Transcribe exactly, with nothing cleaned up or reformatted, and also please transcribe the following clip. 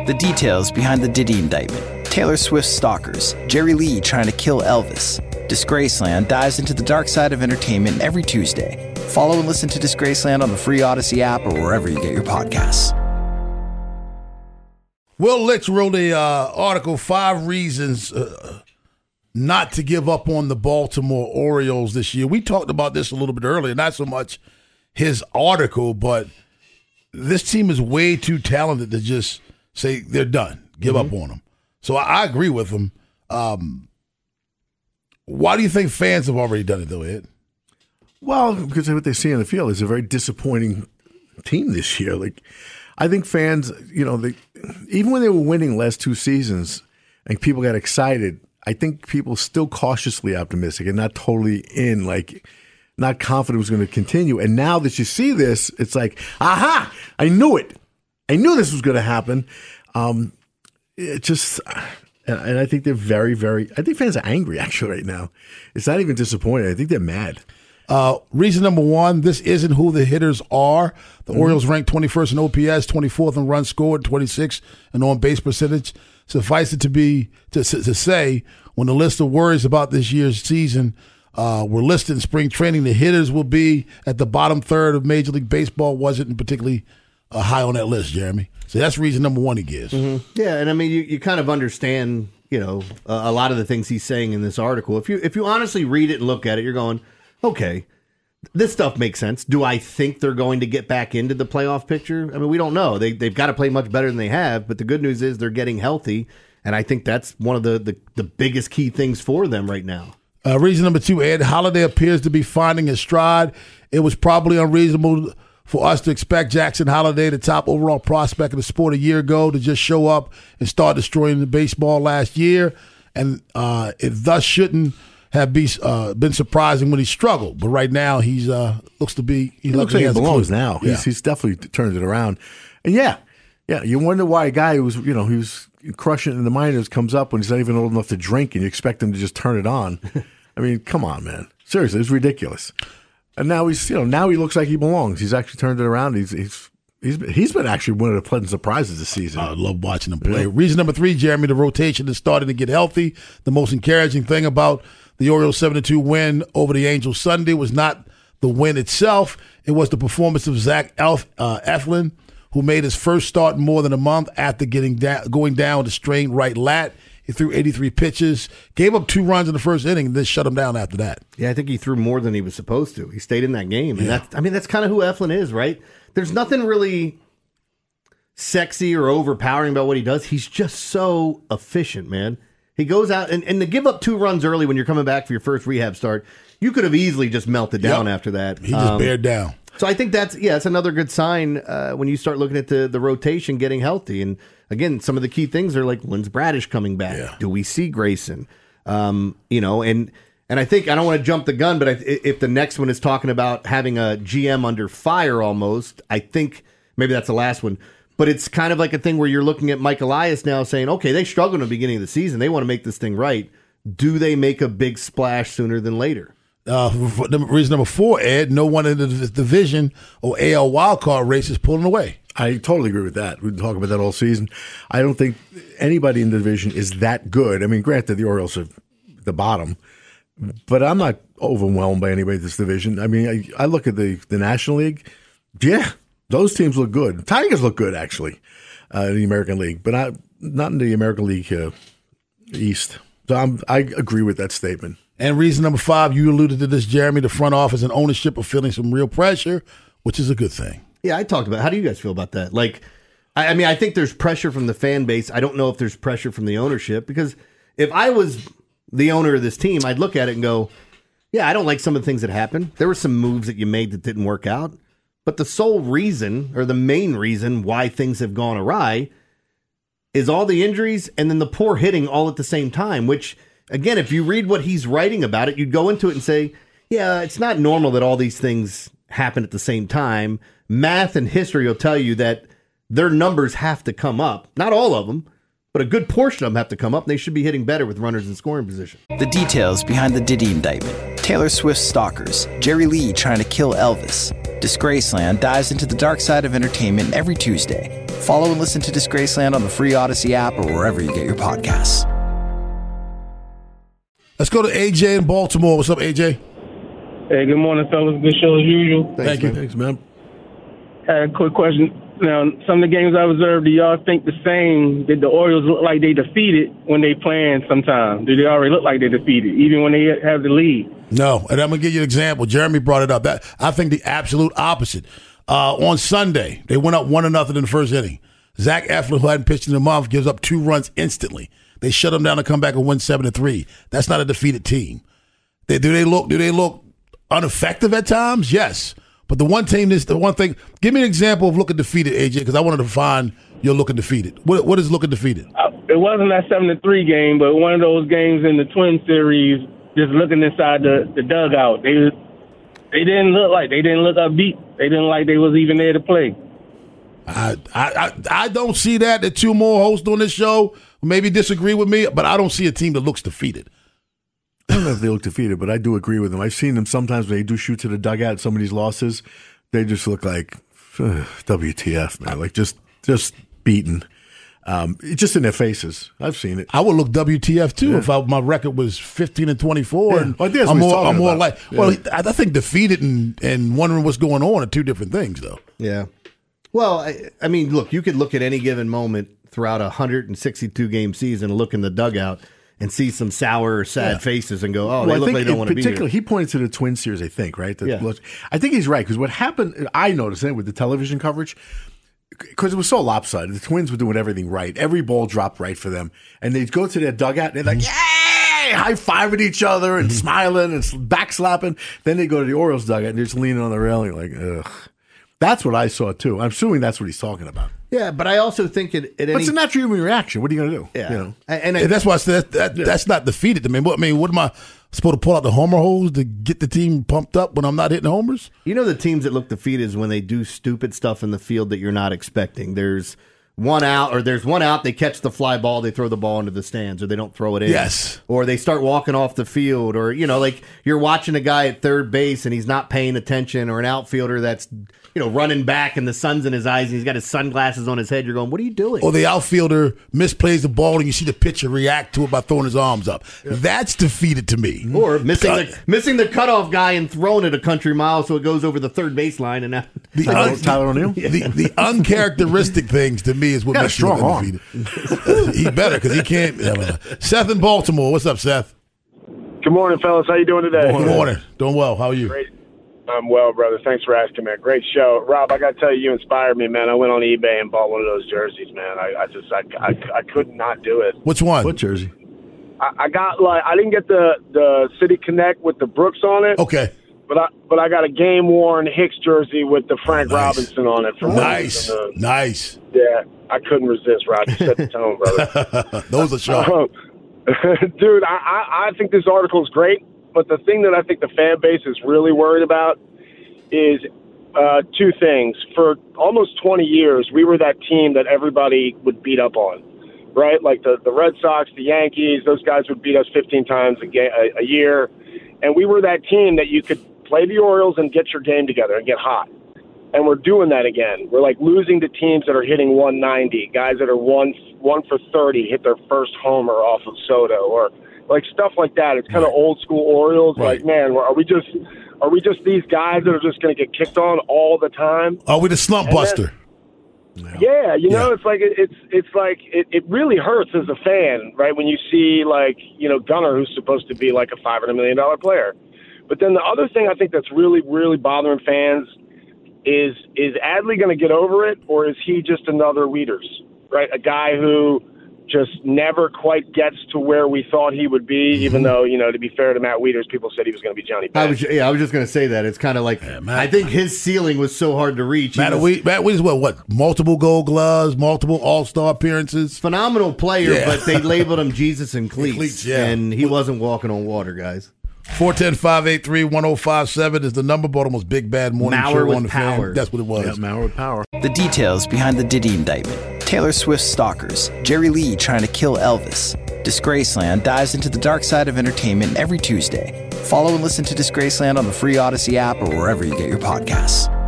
The details behind the Diddy indictment, Taylor Swift's stalkers, Jerry Lee trying to kill Elvis. Disgraceland dives into the dark side of entertainment every Tuesday. Follow and listen to Disgraceland on the free Odyssey app or wherever you get your podcasts. Will Lix wrote a uh, article, Five Reasons uh, Not to Give Up on the Baltimore Orioles this year. We talked about this a little bit earlier, not so much his article, but this team is way too talented to just say they're done, give mm-hmm. up on them. So I, I agree with him. Um, why do you think fans have already done it, though, Ed? Well, because what they see on the field is a very disappointing team this year. Like, I think fans, you know, they, even when they were winning last two seasons and people got excited, I think people still cautiously optimistic and not totally in, like, not confident it was going to continue. And now that you see this, it's like, aha, I knew it. I knew this was going to happen. Um, it just, and, and I think they're very, very, I think fans are angry actually right now. It's not even disappointed. I think they're mad. Uh, reason number one, this isn't who the hitters are. The mm-hmm. Orioles ranked twenty-first in O P S, twenty-fourth in runs scored, twenty-sixth in on-base percentage. Suffice it to be, to, to say, when the list of worries about this year's season uh, were listed in spring training, the hitters will be at the bottom third of Major League Baseball. Wasn't particularly uh, high on that list, Jeremy. So that's reason number one he gives. Mm-hmm. Yeah, and I mean, you, you kind of understand, you know, uh, a lot of the things he's saying in this article. If you if you honestly read it and look at it, you're going, okay, this stuff makes sense. Do I think they're going to get back into the playoff picture? I mean, we don't know. They, they've got to play much better than they have, but the good news is they're getting healthy, and I think that's one of the, the, the biggest key things for them right now. Uh, reason number two, Ed, Holiday appears to be finding his stride. It was probably unreasonable for us to expect Jackson Holiday, the top overall prospect of the sport a year ago, to just show up and start destroying the baseball last year, and uh, it thus shouldn't have be, uh, been surprising when he struggled. But right now, he's uh, looks to be he, he looks like he belongs now. Yeah. He's, he's definitely turned it around. And yeah, yeah, you wonder why a guy who was you know he was crushing it in the minors comes up when he's not even old enough to drink, and you expect him to just turn it on. I mean, come on, man. Seriously, it's ridiculous. And now he's you know now he looks like he belongs. He's actually turned it around. He's he's. He's been, he's been actually one of the pleasant surprises this season. I love watching him play. Yeah. Reason number three, Jeremy, the rotation is starting to get healthy. The most encouraging thing about the Orioles' seven to two win over the Angels Sunday was not the win itself. It was the performance of Zach Elf, uh, Eflin, who made his first start in more than a month after getting da- going down with a strained right lat. He threw eighty-three pitches, gave up two runs in the first inning, and then shut him down after that. Yeah, I think he threw more than he was supposed to. He stayed in that game. And yeah. that's, I mean, that's kind of who Eflin is, right? There's nothing really sexy or overpowering about what he does. He's just so efficient, man. He goes out, and, and to give up two runs early when you're coming back for your first rehab start, you could have easily just melted down yep. after that. He just um, bared down. So I think that's, yeah, it's another good sign uh, when you start looking at the, the rotation getting healthy. And again, some of the key things are like, when's Bradish coming back? Yeah. Do we see Grayson? Um, you know, and and I think, I don't want to jump the gun, but I, if the next one is talking about having a G M under fire almost, I think maybe that's the last one. But it's kind of like a thing where you're looking at Mike Elias now saying, okay, they struggled in the beginning of the season. They want to make this thing right. Do they make a big splash sooner than later? Uh, reason number four, Ed, no one in the division or A L wildcard race is pulling away. I totally agree with that. We've been talking about that all season. I don't think anybody in the division is that good. I mean, granted, the Orioles are the bottom, but I'm not overwhelmed by anybody in this division. I mean, I, I look at the, the National League. Yeah, those teams look good. Tigers look good, actually, uh, in the American League, but not, not in the American League uh, East. So I'm, I agree with that statement. And reason number five, you alluded to this, Jeremy, the front office and ownership are feeling some real pressure, which is a good thing. Yeah, I talked about it. How do you guys feel about that? Like, I, I mean, I think there's pressure from the fan base. I don't know if there's pressure from the ownership, because if I was the owner of this team, I'd look at it and go, yeah, I don't like some of the things that happened. There were some moves that you made that didn't work out. But the sole reason, or the main reason why things have gone awry is all the injuries and then the poor hitting all at the same time, which, again, if you read what he's writing about it, you'd go into it and say, yeah, it's not normal that all these things happen at the same time. Math and history will tell you that their numbers have to come up. Not all of them, but a good portion of them have to come up. And they should be hitting better with runners in scoring position. The details behind the Diddy indictment, Taylor Swift's stalkers, Jerry Lee trying to kill Elvis. Disgraceland dives into the dark side of entertainment every Tuesday. Follow and listen to Disgraceland on the free Odyssey app or wherever you get your podcasts. Let's go to A J in Baltimore. What's up, A J? Hey, good morning, fellas. Good show as usual. Thanks, Thank you. Man. Thanks, man. Had a quick question. Now, some of the games I observed, do y'all think the same? Did the Orioles look like they defeated when they playing sometimes? Do they already look like they defeated, even when they have the lead? No, and I'm going to give you an example. Jeremy brought it up. That I think the absolute opposite. Uh, on Sunday, they went up one to nothing in the first inning. Zach Eflin, who hadn't pitched in a month, gives up two runs instantly. They shut them down to come back and win seven to three. That's not a defeated team. They, do they look? Do they look ineffective at times? Yes. But the one team is the one thing. Give me an example of looking defeated, A J, because I wanted to find you're looking defeated. What what is looking defeated? Uh, it wasn't that seven to three game, but one of those games in the Twin Series. Just looking inside the, the dugout, they they didn't look like they didn't look upbeat. They didn't like they was even there to play. I I I, I don't see that. The two more hosts on this show maybe disagree with me, but I don't see a team that looks defeated. I don't know if they look defeated, but I do agree with them. I've seen them sometimes when they do shoot to the dugout. Some of these losses, they just look like uh, W T F, man. Like just just beaten. Um, it's just in their faces. I've seen it. I would look W T F too yeah. if I, my record was fifteen and twenty-four. Yeah. And well, I'm more, I'm more like. Yeah. Well, I think defeated and, and wondering what's going on are two different things, though. Yeah. Well, I, I mean, look, you could look at any given moment throughout a one hundred sixty-two game season, and look in the dugout and see some sour or sad yeah. faces and go, oh, well, they I look like they don't want to be here. He pointed to the Twin Series, I think, right? The, yeah. I think he's right because what happened, I noticed it with the television coverage. Because it was so lopsided. The Twins were doing everything right. Every ball dropped right for them. And they'd go to their dugout and they're like, yay! High-fiving each other and smiling and backslapping. Then they go to the Orioles dugout and they're just leaning on the railing like, ugh. That's what I saw, too. I'm assuming that's what he's talking about. Yeah, but I also think it. it but it's a natural human reaction. What are you going to do? Yeah. You know? And, and that's why I said that, that, yeah. that's not defeated to me. What, I mean, what am I supposed to pull out the homer hose to get the team pumped up when I'm not hitting homers? You know, the teams that look defeated is when they do stupid stuff in the field that you're not expecting. There's one out, or there's one out, they catch the fly ball, they throw the ball into the stands, or they don't throw it in. Yes. Or they start walking off the field, or, you know, like you're watching a guy at third base and he's not paying attention, or an outfielder that's, you know, running back and the sun's in his eyes and he's got his sunglasses on his head. You're going, what are you doing? Or the outfielder misplays the ball and you see the pitcher react to it by throwing his arms up. Yeah. That's defeated to me. Or missing the, missing the cutoff guy and throwing it a country mile so it goes over the third baseline. And now, the un- Tyler O'Neill? The, the uncharacteristic things to me is what makes you look defeated. He better because he can't. Seth in Baltimore. What's up, Seth? Good morning, fellas. How you doing today? Good morning. Doing well. How are you? Great. I'm well, brother. Thanks for asking, man. Great show. Rob, I got to tell you, you inspired me, man. I went on eBay and bought one of those jerseys, man. I, I just, I, I, I could not do it. Which one? What jersey? I, I got, like, I didn't get the, the City Connect with the Brooks on it. Okay. But I, but I got a game-worn Hicks jersey with the Frank nice. Robinson on it. From nice. The, nice. Yeah. I couldn't resist, Rob. You set the tone, brother. Those are sharp. Um, dude, I, I, I think this article is great. But the thing that I think the fan base is really worried about is uh, two things. For almost twenty years, we were that team that everybody would beat up on, right? Like the, the Red Sox, the Yankees, those guys would beat us fifteen times a, ga- a, a year. And we were that team that you could play the Orioles and get your game together and get hot. And we're doing that again. We're like losing to teams that are hitting one ninety, guys that are one, one for thirty, hit their first homer off of Soto, or like stuff like that. It's kind of right. old school Orioles. Right. Like, man, are we just are we just these guys that are just going to get kicked on all the time? Are we the slump and buster? Then, yeah, you know, yeah. it's like it, it's it's like it, it really hurts as a fan, right? When you see like you know Gunnar, who's supposed to be like a five hundred million dollar player, but then the other thing I think that's really really bothering fans is is Adley going to get over it, or is he just another Wieters, right? A guy who just never quite gets to where we thought he would be, even mm-hmm. though, you know, to be fair to Matt Wieters, people said he was going to be Johnny Bench. I was, yeah, I was just going to say that. It's kind of like, yeah, Matt, I think his ceiling was so hard to reach. Matt Wieters, what, what, multiple gold gloves, multiple all-star appearances? Phenomenal player, yeah. But they labeled him Jesus in cleats, cleats yeah. and he wasn't walking on water, guys. four one zero, five eight three, one zero five seven is the number. Baltimore's Big Bad Morning Mauer Show on the power. Fan. That's what it was. Yeah, Mauer with power. The details behind the Diddy indictment. Taylor Swift's stalkers. Jerry Lee trying to kill Elvis. Disgraceland dives into the dark side of entertainment every Tuesday. Follow and listen to Disgraceland on the free Odyssey app or wherever you get your podcasts.